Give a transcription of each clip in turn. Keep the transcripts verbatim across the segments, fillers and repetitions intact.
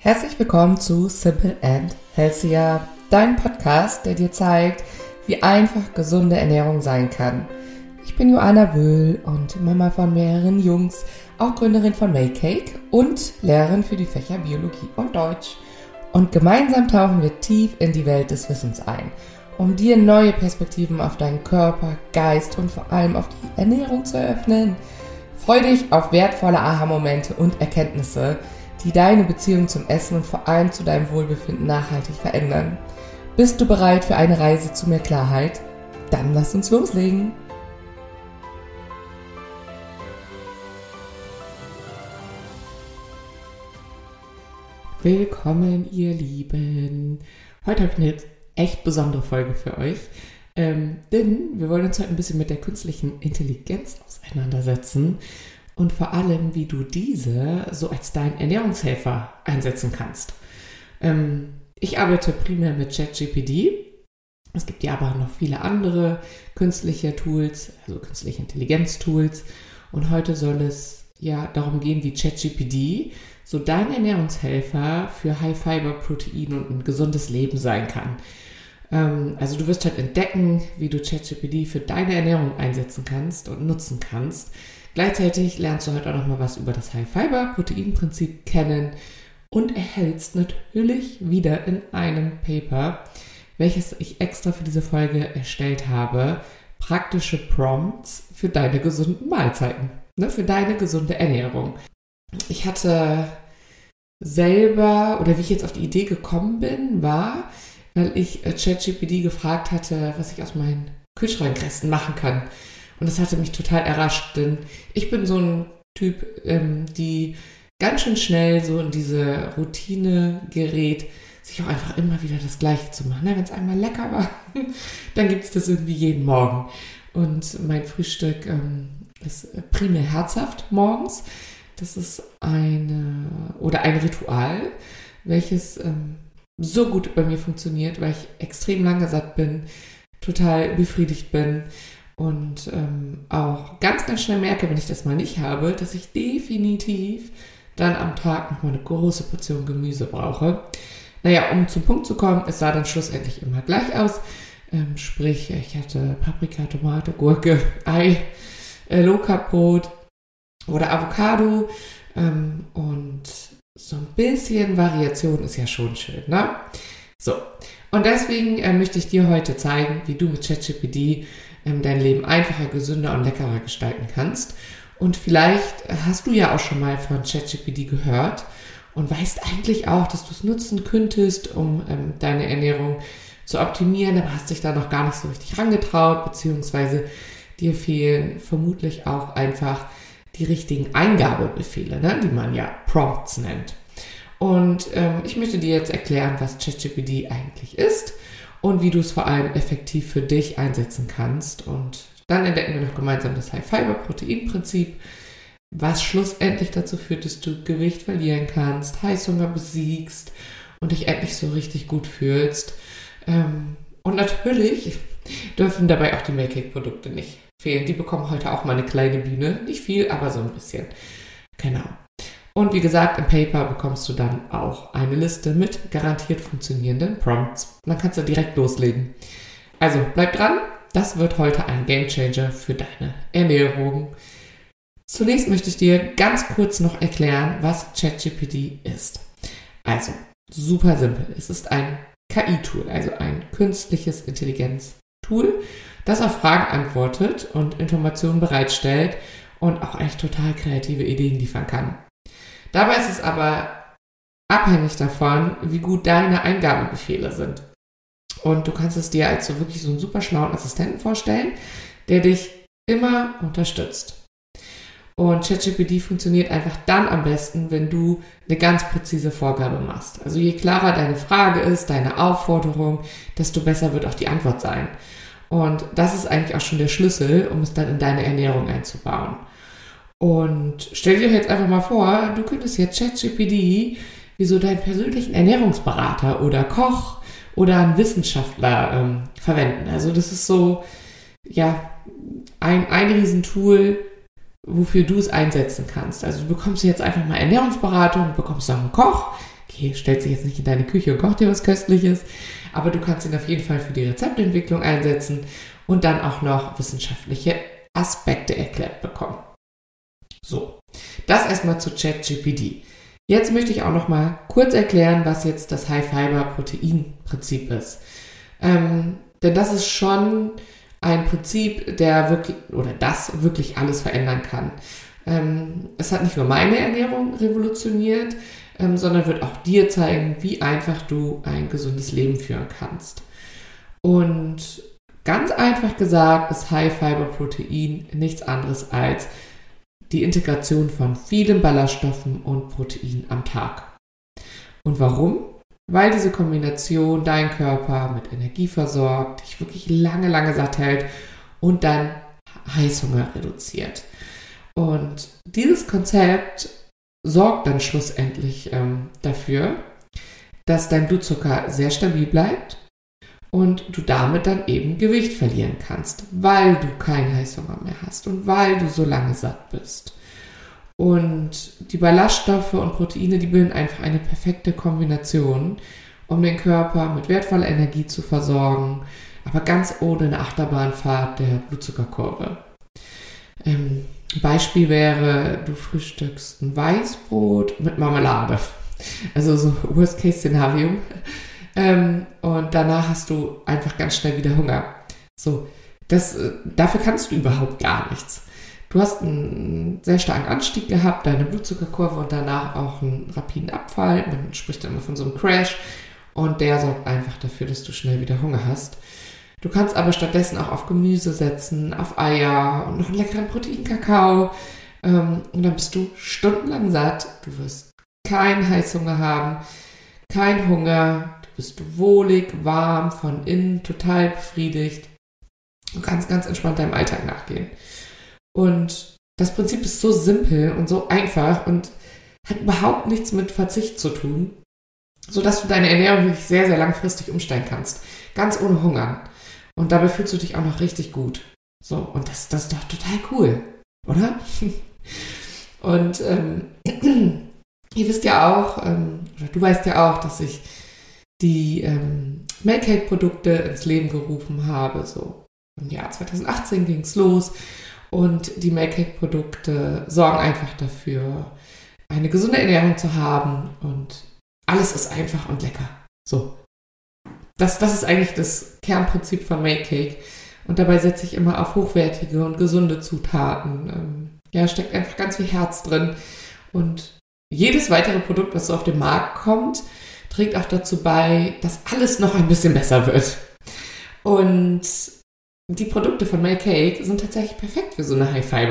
Herzlich willkommen zu Simple and Healthier, dein Podcast, der dir zeigt, wie einfach gesunde Ernährung sein kann. Ich bin Joanna Wöhl und Mama von mehreren Jungs, auch Gründerin von Makecake und Lehrerin für die Fächer Biologie und Deutsch. Und gemeinsam tauchen wir tief in die Welt des Wissens ein, um dir neue Perspektiven auf deinen Körper, Geist und vor allem auf die Ernährung zu eröffnen. Freu dich auf wertvolle Aha-Momente und Erkenntnisse, die deine Beziehung zum Essen und vor allem zu deinem Wohlbefinden nachhaltig verändern. Bist du bereit für eine Reise zu mehr Klarheit? Dann lass uns loslegen! Willkommen, ihr Lieben! Heute habe ich eine echt besondere Folge für euch, ähm, denn wir wollen uns heute ein bisschen mit der künstlichen Intelligenz auseinandersetzen und vor allem, wie du diese so als deinen Ernährungshelfer einsetzen kannst. Ähm, ich arbeite primär mit ChatGPT. Es gibt ja aber noch viele andere künstliche Tools, also künstliche Intelligenz-Tools. Und heute soll es ja darum gehen, wie ChatGPT so dein Ernährungshelfer für High-Fiber-Protein und ein gesundes Leben sein kann. Ähm, also du wirst halt entdecken, wie du ChatGPT für deine Ernährung einsetzen kannst und nutzen kannst. Gleichzeitig lernst du heute auch nochmal was über das High-Fiber-Protein-Prinzip kennen und erhältst natürlich wieder in einem Paper, welches ich extra für diese Folge erstellt habe, praktische Prompts für deine gesunden Mahlzeiten, ne, für deine gesunde Ernährung. Ich hatte selber, oder wie ich jetzt auf die Idee gekommen bin, war, weil ich ChatGPT gefragt hatte, was ich aus meinen Kühlschrankresten machen kann. Und das hatte mich total errascht, denn ich bin so ein Typ, ähm, die ganz schön schnell so in diese Routine gerät, sich auch einfach immer wieder das Gleiche zu machen. Wenn es einmal lecker war, dann gibt es das irgendwie jeden Morgen. Und mein Frühstück ähm, ist primär herzhaft morgens. Das ist eine oder ein Ritual, welches ähm, so gut bei mir funktioniert, weil ich extrem lange satt bin, total befriedigt bin und ähm, auch ganz, ganz schnell merke, wenn ich das mal nicht habe, dass ich definitiv dann am Tag nochmal eine große Portion Gemüse brauche. Naja, um zum Punkt zu kommen, es sah dann schlussendlich immer gleich aus. Ähm, sprich, ich hatte Paprika, Tomate, Gurke, Ei, äh, Low-Carb-Brot oder Avocado ähm, und so ein bisschen Variation ist ja schon schön, ne? So, und deswegen äh, möchte ich dir heute zeigen, wie du mit ChatGPT ähm, dein Leben einfacher, gesünder und leckerer gestalten kannst. Und vielleicht hast du ja auch schon mal von ChatGPT gehört und weißt eigentlich auch, dass du es nutzen könntest, um ähm, deine Ernährung zu optimieren, aber hast dich da noch gar nicht so richtig rangetraut, beziehungsweise dir fehlen vermutlich auch einfach die richtigen Eingabebefehle, ne, die man ja Prompts nennt. Und ähm, ich möchte dir jetzt erklären, was ChatGPT eigentlich ist und wie du es vor allem effektiv für dich einsetzen kannst. Und dann entdecken wir noch gemeinsam das High-Fiber-Protein-Prinzip, was schlussendlich dazu führt, dass du Gewicht verlieren kannst, Heißhunger besiegst und dich endlich so richtig gut fühlst. Ähm, und natürlich dürfen dabei auch die Makecake-Produkte nicht fehlen. Die bekommen heute auch mal eine kleine Bühne. Nicht viel, aber so ein bisschen. Genau. Und wie gesagt, im Paper bekommst du dann auch eine Liste mit garantiert funktionierenden Prompts. Dann kannst du direkt loslegen. Also bleib dran. Das wird heute ein Gamechanger für deine Ernährung. Zunächst möchte ich dir ganz kurz noch erklären, was ChatGPT ist. Also, super simpel. Es ist ein K I-Tool, also ein künstliches Intelligenz-Tool, das auf Fragen antwortet und Informationen bereitstellt und auch eigentlich total kreative Ideen liefern kann. Dabei ist es aber abhängig davon, wie gut deine Eingabebefehle sind. Und du kannst es dir als so wirklich so einen super schlauen Assistenten vorstellen, der dich immer unterstützt. Und ChatGPT funktioniert einfach dann am besten, wenn du eine ganz präzise Vorgabe machst. Also je klarer deine Frage ist, deine Aufforderung, desto besser wird auch die Antwort sein. Und das ist eigentlich auch schon der Schlüssel, um es dann in deine Ernährung einzubauen. Und stell dir jetzt einfach mal vor, du könntest jetzt ChatGPT wie so deinen persönlichen Ernährungsberater oder Koch oder einen Wissenschaftler ähm, verwenden. Also das ist so, ja, ein, ein Riesentool, wofür du es einsetzen kannst. Also du bekommst jetzt einfach mal Ernährungsberatung, bekommst auch einen Koch, okay, stellt sich jetzt nicht in deine Küche und kocht dir was Köstliches, aber du kannst ihn auf jeden Fall für die Rezeptentwicklung einsetzen und dann auch noch wissenschaftliche Aspekte erklärt bekommen. So, das erstmal zu ChatGPT. Jetzt möchte ich auch noch mal kurz erklären, was jetzt das High-Fiber-Protein-Prinzip ist. Ähm, denn das ist schon ein Prinzip, der wirklich oder das wirklich alles verändern kann. Ähm, es hat nicht nur meine Ernährung revolutioniert, ähm, sondern wird auch dir zeigen, wie einfach du ein gesundes Leben führen kannst. Und ganz einfach gesagt ist High-Fiber-Protein nichts anderes als die Integration von vielen Ballaststoffen und Proteinen am Tag. Und warum? Weil diese Kombination deinen Körper mit Energie versorgt, dich wirklich lange, lange satt hält und dann Heißhunger reduziert. Und dieses Konzept sorgt dann schlussendlich ähm, dafür, dass dein Blutzucker sehr stabil bleibt und du damit dann eben Gewicht verlieren kannst, weil du keinen Heißhunger mehr hast und weil du so lange satt bist. Und die Ballaststoffe und Proteine, die bilden einfach eine perfekte Kombination, um den Körper mit wertvoller Energie zu versorgen, aber ganz ohne eine Achterbahnfahrt der Blutzuckerkurve. Ähm, Beispiel wäre, du frühstückst ein Weißbrot mit Marmelade. Also so Worst-Case-Szenario. Ähm, und danach hast du einfach ganz schnell wieder Hunger. So, das, dafür kannst du überhaupt gar nichts. Du hast einen sehr starken Anstieg gehabt, deine Blutzuckerkurve und danach auch einen rapiden Abfall. Man spricht immer von so einem Crash und der sorgt einfach dafür, dass du schnell wieder Hunger hast. Du kannst aber stattdessen auch auf Gemüse setzen, auf Eier und noch einen leckeren Proteinkakao. Ähm, und dann bist du stundenlang satt. Du wirst keinen Heißhunger haben, keinen Hunger. Du bist wohlig, warm, von innen, total befriedigt. Du kannst ganz entspannt deinem Alltag nachgehen. Und das Prinzip ist so simpel und so einfach und hat überhaupt nichts mit Verzicht zu tun, sodass du deine Ernährung wirklich sehr, sehr langfristig umstellen kannst. Ganz ohne Hungern. Und dabei fühlst du dich auch noch richtig gut. So, und das, das ist doch total cool, oder? Und ähm, ihr wisst ja auch, ähm, oder du weißt ja auch, dass ich die ähm, Milkcake-Produkte ins Leben gerufen habe. So im Jahr zwanzig achtzehn ging es los. Und die Milkcake-Produkte sorgen einfach dafür, eine gesunde Ernährung zu haben. Und alles ist einfach und lecker. So. Das, das ist eigentlich das Kernprinzip von Milkcake. Und dabei setze ich immer auf hochwertige und gesunde Zutaten. Ähm, ja, steckt einfach ganz viel Herz drin. Und jedes weitere Produkt, was so auf den Markt kommt, trägt auch dazu bei, dass alles noch ein bisschen besser wird. Und die Produkte von Milkcake sind tatsächlich perfekt für so eine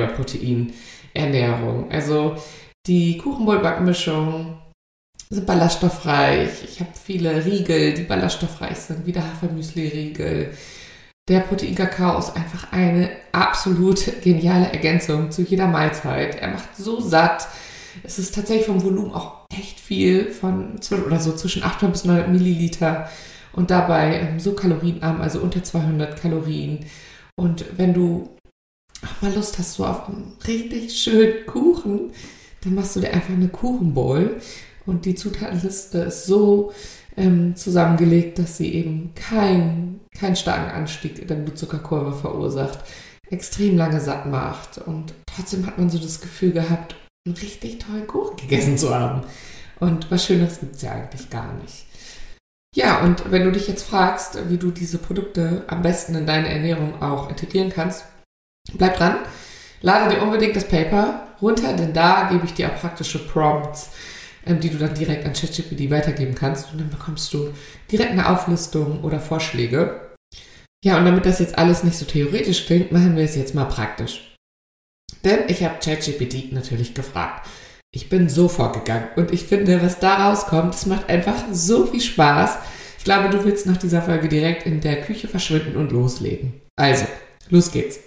High-Fiber-Protein-Ernährung. Also die Kuchenbowl-Backmischung sind ballaststoffreich. Ich habe viele Riegel, die ballaststoffreich sind, wie der Hafermüsli-Riegel. Der Proteinkakao ist einfach eine absolut geniale Ergänzung zu jeder Mahlzeit. Er macht so satt. Es ist tatsächlich vom Volumen auch echt viel, von oder so zwischen achthundert bis neunhundert Milliliter und dabei ähm, so kalorienarm, also unter zweihundert Kalorien. Und wenn du auch mal Lust hast, so auf einen richtig schönen Kuchen, dann machst du dir einfach eine Kuchenbowl. Und die Zutatenliste ist so ähm, zusammengelegt, dass sie eben keinen keinen starken Anstieg der Blutzuckerkurve verursacht, extrem lange satt macht und trotzdem hat man so das Gefühl gehabt, einen richtig tollen Kuchen gegessen zu haben. Und was Schöneres gibt es ja eigentlich gar nicht. Ja, und wenn du dich jetzt fragst, wie du diese Produkte am besten in deine Ernährung auch integrieren kannst, bleib dran, lade dir unbedingt das Paper runter, denn da gebe ich dir auch praktische Prompts, die du dann direkt an ChatGPT weitergeben kannst und dann bekommst du direkt eine Auflistung oder Vorschläge. Ja, und damit das jetzt alles nicht so theoretisch klingt, machen wir es jetzt mal praktisch. Denn ich habe ChatGPT natürlich gefragt. Ich bin so vorgegangen und ich finde, was da rauskommt, das macht einfach so viel Spaß. Ich glaube, du willst nach dieser Folge direkt in der Küche verschwinden und loslegen. Also, los geht's.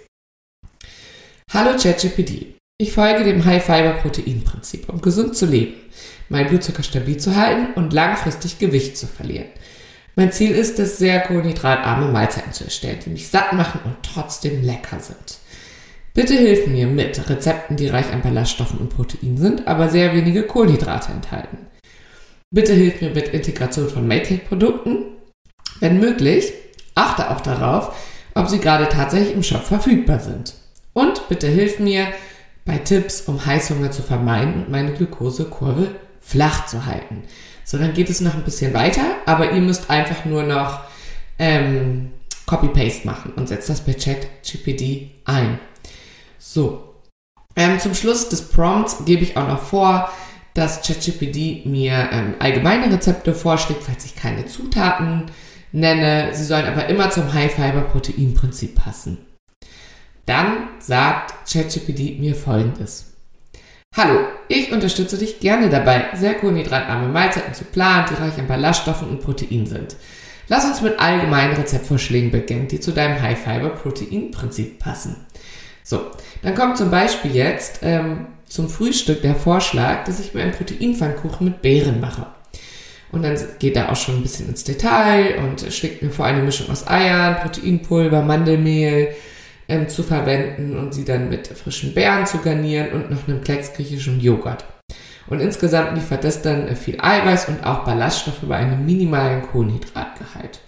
Hallo ChatGPT. Ich folge dem High-Fiber-Protein-Prinzip, um gesund zu leben, meinen Blutzucker stabil zu halten und langfristig Gewicht zu verlieren. Mein Ziel ist es, sehr kohlenhydratarme Mahlzeiten zu erstellen, die mich satt machen und trotzdem lecker sind. Bitte hilf mir mit Rezepten, die reich an Ballaststoffen und Proteinen sind, aber sehr wenige Kohlenhydrate enthalten. Bitte hilf mir mit Integration von Make-Cake-Produkten. Wenn möglich, achte auch darauf, ob sie gerade tatsächlich im Shop verfügbar sind. Und bitte hilf mir bei Tipps, um Heißhunger zu vermeiden und meine Glukosekurve flach zu halten. So, dann geht es noch ein bisschen weiter, aber ihr müsst einfach nur noch ähm, Copy-Paste machen und setzt das bei ChatGPT ein. So, ähm, zum Schluss des Prompts gebe ich auch noch vor, dass ChatGPT mir ähm, allgemeine Rezepte vorschlägt, falls ich keine Zutaten nenne. Sie sollen aber immer zum High-Fiber-Protein-Prinzip passen. Dann sagt ChatGPT mir Folgendes. Hallo, ich unterstütze dich gerne dabei, sehr kohlenhydratarme Mahlzeiten zu planen, die reich an Ballaststoffen und Protein sind. Lass uns mit allgemeinen Rezeptvorschlägen beginnen, die zu deinem High-Fiber-Protein-Prinzip passen. So, dann kommt zum Beispiel jetzt ähm, zum Frühstück der Vorschlag, dass ich mir einen Proteinpfannkuchen mit Beeren mache. Und dann geht er auch schon ein bisschen ins Detail und schlägt mir vor, eine Mischung aus Eiern, Proteinpulver, Mandelmehl ähm, zu verwenden und sie dann mit frischen Beeren zu garnieren und noch einem Klecks griechischen Joghurt. Und insgesamt liefert das dann viel Eiweiß und auch Ballaststoffe bei einem minimalen Kohlenhydratgehalt.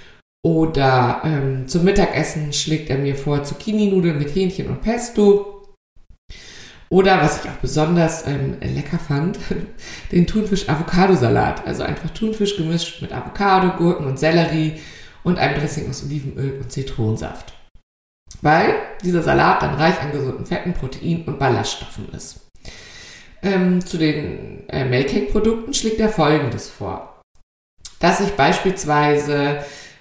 Oder ähm, zum Mittagessen schlägt er mir vor Zucchini-Nudeln mit Hähnchen und Pesto. Oder, was ich auch besonders ähm, lecker fand, den Thunfisch-Avocado-Salat. Also einfach Thunfisch gemischt mit Avocado, Gurken und Sellerie und einem Dressing aus Olivenöl und Zitronensaft. Weil dieser Salat dann reich an gesunden Fetten, Protein und Ballaststoffen ist. Ähm, zu den äh, Make-Cake-Produkten schlägt er Folgendes vor. Dass ich beispielsweise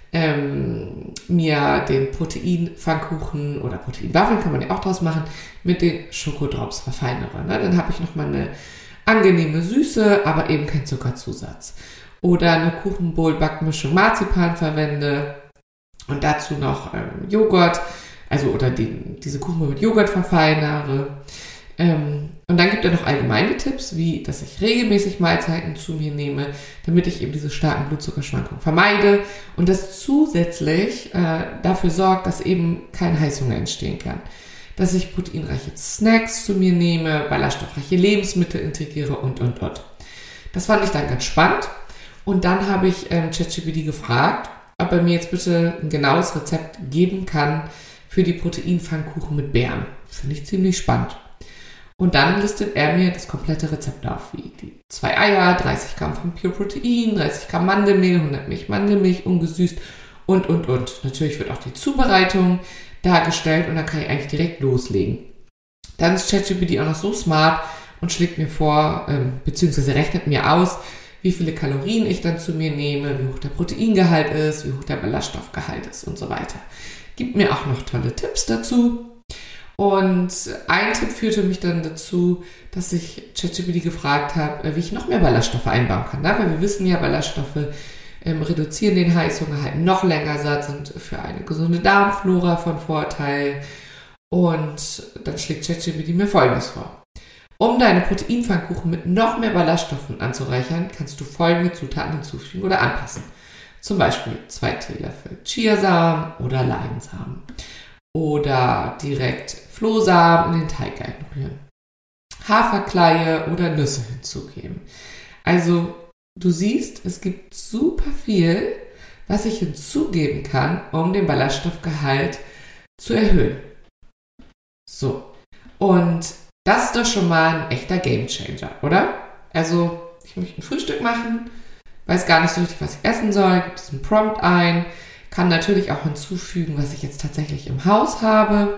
ähm, mir den Protein-Pfannkuchen oder Proteinwaffeln, kann man ja auch draus machen, mit den Schokodrops verfeinere. Ne? Dann habe ich nochmal eine angenehme Süße, aber eben kein Zuckerzusatz. Oder eine Kuchenbowl-Backmischung Marzipan verwende und dazu noch ähm, Joghurt, also oder den, diese Kuchen mit Joghurt verfeinere. Ähm, und dann gibt er noch allgemeine Tipps, wie dass ich regelmäßig Mahlzeiten zu mir nehme, damit ich eben diese starken Blutzuckerschwankungen vermeide und das zusätzlich äh, dafür sorgt, dass eben kein Heißhunger entstehen kann. Dass ich proteinreiche Snacks zu mir nehme, ballaststoffreiche Lebensmittel integriere und, und, und. Das fand ich dann ganz spannend. Und dann habe ich ähm, ChatGPT gefragt, ob er mir jetzt bitte ein genaues Rezept geben kann für die Proteinpfannkuchen mit Beeren. Finde ich ziemlich spannend. Und dann listet er mir das komplette Rezept auf, wie die zwei Eier, dreißig Gramm von Pure Protein, dreißig Gramm Mandelmehl, hundert Milch Mandelmilch, ungesüßt und, und, und. Natürlich wird auch die Zubereitung dargestellt und dann kann ich eigentlich direkt loslegen. Dann ist ChatGPT auch noch so smart und schlägt mir vor, ähm, beziehungsweise rechnet mir aus, wie viele Kalorien ich dann zu mir nehme, wie hoch der Proteingehalt ist, wie hoch der Ballaststoffgehalt ist und so weiter. Gibt mir auch noch tolle Tipps dazu. Und ein Tipp führte mich dann dazu, dass ich ChatGPT gefragt habe, wie ich noch mehr Ballaststoffe einbauen kann. Weil wir wissen ja, Ballaststoffe ähm, reduzieren den Heißhunger, halten noch länger satt, sind für eine gesunde Darmflora von Vorteil. Und dann schlägt ChatGPT mir Folgendes vor. Um deine Proteinpfannkuchen mit noch mehr Ballaststoffen anzureichern, kannst du folgende Zutaten hinzufügen oder anpassen. Zum Beispiel zwei Teelöffel Chiasamen oder Leinsamen. Oder direkt Flohsamen in den Teig einrühren. Haferkleie oder Nüsse hinzugeben. Also du siehst, es gibt super viel, was ich hinzugeben kann, um den Ballaststoffgehalt zu erhöhen. So, und das ist doch schon mal ein echter Gamechanger, oder? Also ich möchte ein Frühstück machen, weiß gar nicht so richtig, was ich essen soll, gebe diesen Prompt ein, kann natürlich auch hinzufügen, was ich jetzt tatsächlich im Haus habe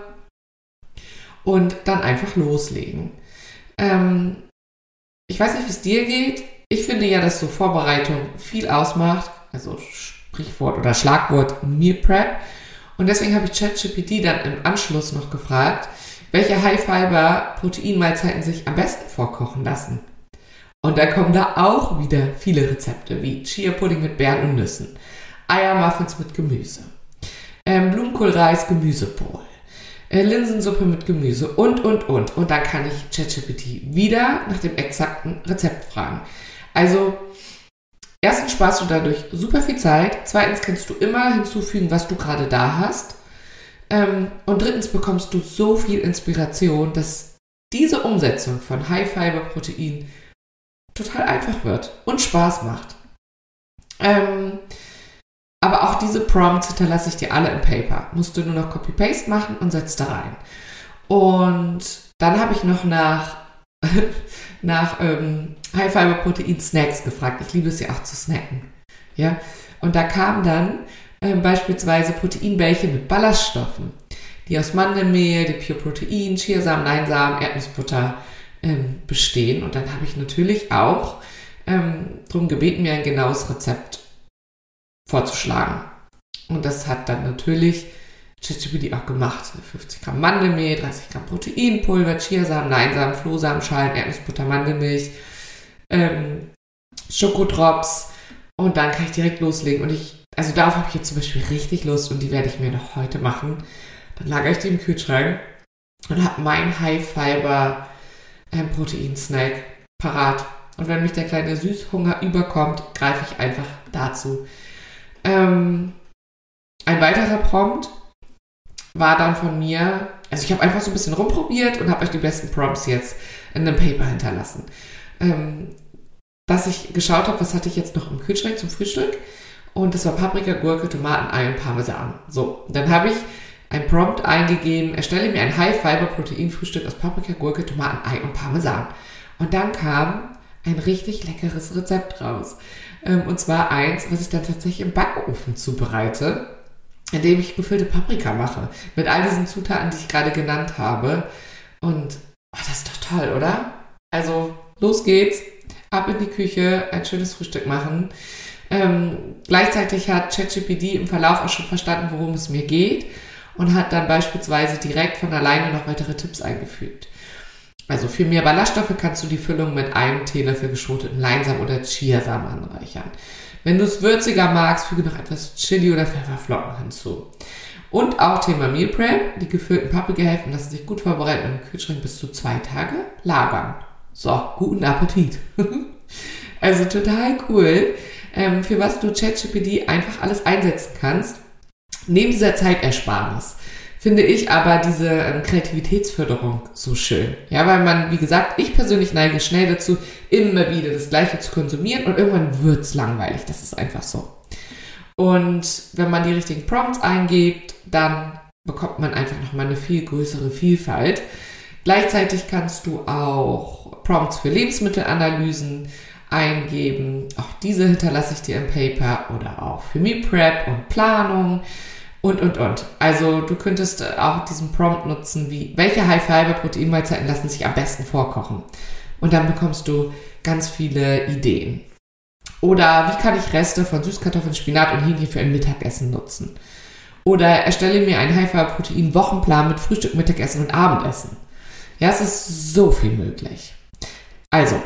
und dann einfach loslegen. Ähm, ich weiß nicht, wie es dir geht. Ich finde ja, dass so Vorbereitung viel ausmacht, also Sprichwort oder Schlagwort Meal Prep. Und deswegen habe ich ChatGPT dann im Anschluss noch gefragt, welche High-Fiber-Proteinmahlzeiten sich am besten vorkochen lassen. Und da kommen da auch wieder viele Rezepte, wie Chia-Pudding mit Beeren und Nüssen, Eiermuffins mit Gemüse, ähm, Blumenkohlreis, Gemüsebowl, äh, Linsensuppe mit Gemüse und, und, und. Und dann kann ich ChatGPT wieder nach dem exakten Rezept fragen. Also, erstens sparst du dadurch super viel Zeit, zweitens kannst du immer hinzufügen, was du gerade da hast. Ähm, und drittens bekommst du so viel Inspiration, dass diese Umsetzung von High-Fiber-Protein total einfach wird und Spaß macht. Ähm, aber auch diese Prompts hinterlasse ich dir alle im Paper. Musst du nur noch Copy-Paste machen und setzt da rein. Und dann habe ich noch nach, nach ähm, High-Fiber-Protein-Snacks gefragt. Ich liebe es ja auch zu snacken. Ja? Und da kamen dann ähm, beispielsweise Proteinbällchen mit Ballaststoffen, die aus Mandelmehl, dem Pure Protein, Chiasamen, Leinsamen, Erdnussbutter ähm, bestehen. Und dann habe ich natürlich auch ähm, darum gebeten, mir ein genaues Rezept vorzuschlagen. Und das hat dann natürlich ChatGPT auch gemacht. fünfzig Gramm Mandelmehl, dreißig Gramm Proteinpulver, Chiasamen, Leinsamen, Flohsamenschalen, Erdnussbutter, Mandelmilch, ähm, Schokodrops. Und dann kann ich direkt loslegen. Und ich, also darauf habe ich jetzt zum Beispiel richtig Lust und die werde ich mir noch heute machen. Dann lagere ich die im Kühlschrank und habe meinen High-Fiber-Protein-Snack parat. Und wenn mich der kleine Süßhunger überkommt, greife ich einfach dazu. Ähm, ein weiterer Prompt war dann von mir, also ich habe einfach so ein bisschen rumprobiert und habe euch die besten Prompts jetzt in einem Paper hinterlassen. Ähm, dass ich geschaut habe, was hatte ich jetzt noch im Kühlschrank zum Frühstück. Und das war Paprika, Gurke, Tomaten, Ei und Parmesan. So, dann habe ich ein Prompt eingegeben, erstelle mir ein High-Fiber-Protein-Frühstück aus Paprika, Gurke, Tomaten, Ei und Parmesan. Und dann kam ein richtig leckeres Rezept raus. Und zwar eins, was ich dann tatsächlich im Backofen zubereite, indem ich gefüllte Paprika mache. Mit all diesen Zutaten, die ich gerade genannt habe. Und oh, das ist doch toll, oder? Also, los geht's. Ab in die Küche, ein schönes Frühstück machen. Ähm, gleichzeitig hat ChatGPT im Verlauf auch schon verstanden, worum es mir geht. Und hat dann beispielsweise direkt von alleine noch weitere Tipps eingefügt. Also für mehr Ballaststoffe kannst du die Füllung mit einem Teelöffel geschroteten Leinsamen oder Chiasamen anreichern. Wenn du es würziger magst, füge noch etwas Chili oder Pfefferflocken hinzu. Und auch Thema Meal Prep. Die gefüllten Paprikahälften lassen sich gut vorbereiten und im Kühlschrank bis zu zwei Tage lagern. So, guten Appetit. Also total cool, ähm, für was du ChatGPT einfach alles einsetzen kannst. Neben dieser Zeitersparnis finde ich aber diese ähm, Kreativitätsförderung so schön. Ja, weil man, wie gesagt, ich persönlich neige schnell dazu, immer wieder das Gleiche zu konsumieren und irgendwann wird's langweilig. Das ist einfach so. Und wenn man die richtigen Prompts eingibt, dann bekommt man einfach nochmal eine viel größere Vielfalt. Gleichzeitig kannst du auch Prompts für Lebensmittelanalysen eingeben. Auch diese hinterlasse ich dir im Paper oder auch für Meal Prep und Planung. Und, und, und. Also du könntest auch diesen Prompt nutzen, wie welche High-Fiber-Proteinmahlzeiten lassen sich am besten vorkochen. Und dann bekommst du ganz viele Ideen. Oder wie kann ich Reste von Süßkartoffeln, Spinat und Hähnchen für ein Mittagessen nutzen? Oder erstelle mir einen High-Fiber-Protein-Wochenplan mit Frühstück, Mittagessen und Abendessen. Ja, es ist so viel möglich. Also,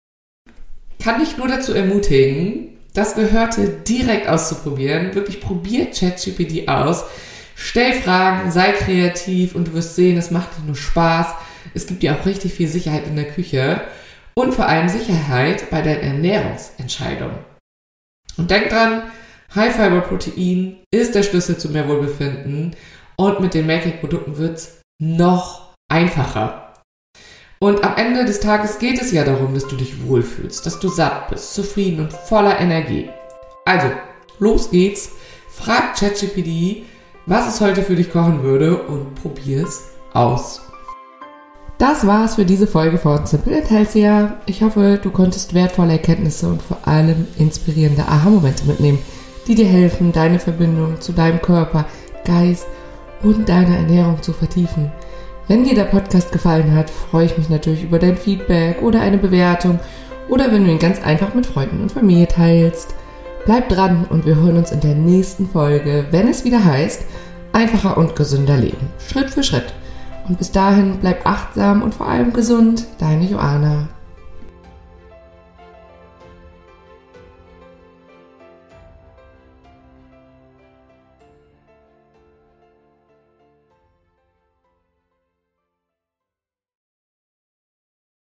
kann ich nur dazu ermutigen, das Gehörte direkt auszuprobieren. Wirklich probiert ChatGPT aus. Stell Fragen, sei kreativ und du wirst sehen, es macht nicht nur Spaß. Es gibt dir auch richtig viel Sicherheit in der Küche und vor allem Sicherheit bei deinen Ernährungsentscheidungen. Und denk dran, High-Fiber-Protein ist der Schlüssel zu mehr Wohlbefinden und mit den Making-Produkten wird es noch einfacher. Und am Ende des Tages geht es ja darum, dass du dich wohlfühlst, dass du satt bist, zufrieden und voller Energie. Also, los geht's. Frag ChatGPT, was es heute für dich kochen würde und probier's aus. Das war's für diese Folge von Simple and Healthier. Ich hoffe, du konntest wertvolle Erkenntnisse und vor allem inspirierende Aha-Momente mitnehmen, die dir helfen, deine Verbindung zu deinem Körper, Geist und deiner Ernährung zu vertiefen. Wenn dir der Podcast gefallen hat, freue ich mich natürlich über dein Feedback oder eine Bewertung oder wenn du ihn ganz einfach mit Freunden und Familie teilst. Bleib dran und wir hören uns in der nächsten Folge, wenn es wieder heißt, einfacher und gesünder leben, Schritt für Schritt. Und bis dahin bleib achtsam und vor allem gesund, deine Joanna.